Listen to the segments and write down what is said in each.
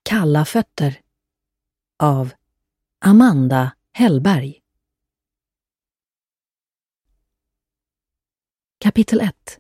Kalla fötter av Amanda Hellberg. Kapitel 1.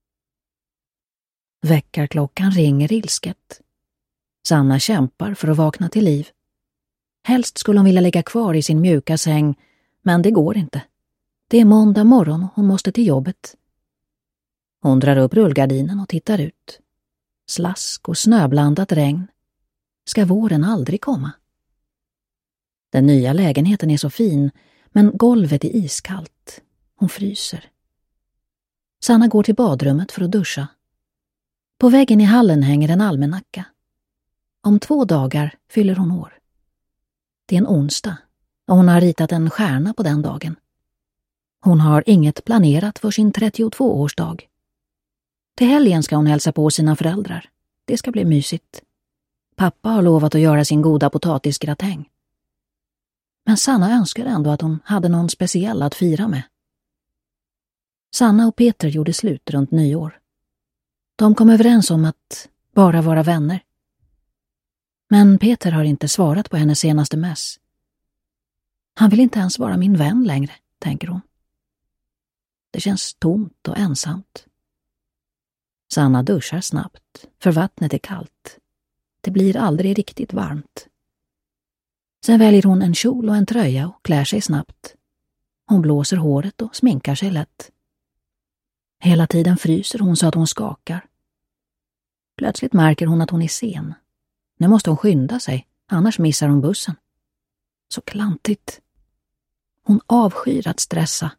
Väckarklockan ringer ilsket. Sanna kämpar för att vakna till liv. Helst skulle hon vilja ligga kvar i sin mjuka säng, men det går inte. Det är måndag morgon och hon måste till jobbet. Hon drar upp rullgardinen och tittar ut. Slask och snöblandat regn. Ska våren aldrig komma? Den nya lägenheten är så fin, men golvet är iskallt. Hon fryser. Sanna går till badrummet för att duscha. På väggen i hallen hänger en almanacka. Om 2 dagar fyller hon år. Det är en onsdag och hon har ritat en stjärna på den dagen. Hon har inget planerat för sin 32-årsdag. Till helgen ska hon hälsa på sina föräldrar. Det ska bli mysigt. Pappa har lovat att göra sin goda potatisgratäng. Men Sanna önskar ändå att hon hade någon speciell att fira med. Sanna och Peter gjorde slut runt nyår. De kom överens om att bara vara vänner. Men Peter har inte svarat på hennes senaste mess. Han vill inte ens vara min vän längre, tänker hon. Det känns tomt och ensamt. Sanna duschar snabbt, för vattnet är kallt. Det blir aldrig riktigt varmt. Sen väljer hon en kjol och en tröja och klär sig snabbt. Hon blåser håret och sminkar sig lätt. Hela tiden fryser hon så att hon skakar. Plötsligt märker hon att hon är sen. Nu måste hon skynda sig, annars missar hon bussen. Så klantigt. Hon avskyr att stressa.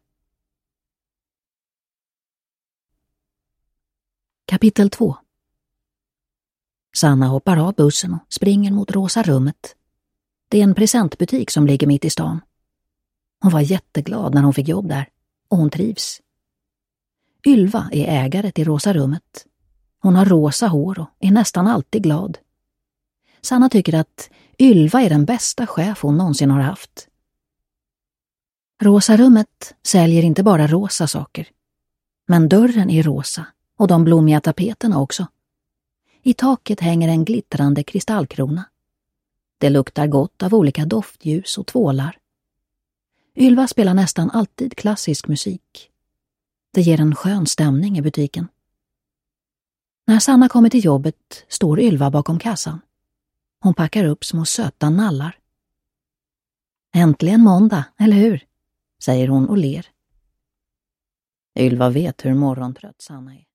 Kapitel 2. Sanna hoppar av bussen och springer mot Rosa rummet. Det är en presentbutik som ligger mitt i stan. Hon var jätteglad när hon fick jobb där, och hon trivs. Ylva är ägare till Rosa rummet. Hon har rosa hår och är nästan alltid glad. Sanna tycker att Ylva är den bästa chef hon någonsin har haft. Rosa rummet säljer inte bara rosa saker. Men dörren är rosa och de blommiga tapeterna också. I taket hänger en glittrande kristallkrona. Det luktar gott av olika doftljus och tvålar. Ylva spelar nästan alltid klassisk musik. Det ger en skön stämning i butiken. När Sanna kommer till jobbet står Ylva bakom kassan. Hon packar upp små söta nallar. Äntligen måndag, eller hur? Säger hon och ler. Ylva vet hur morgontrött Sanna är.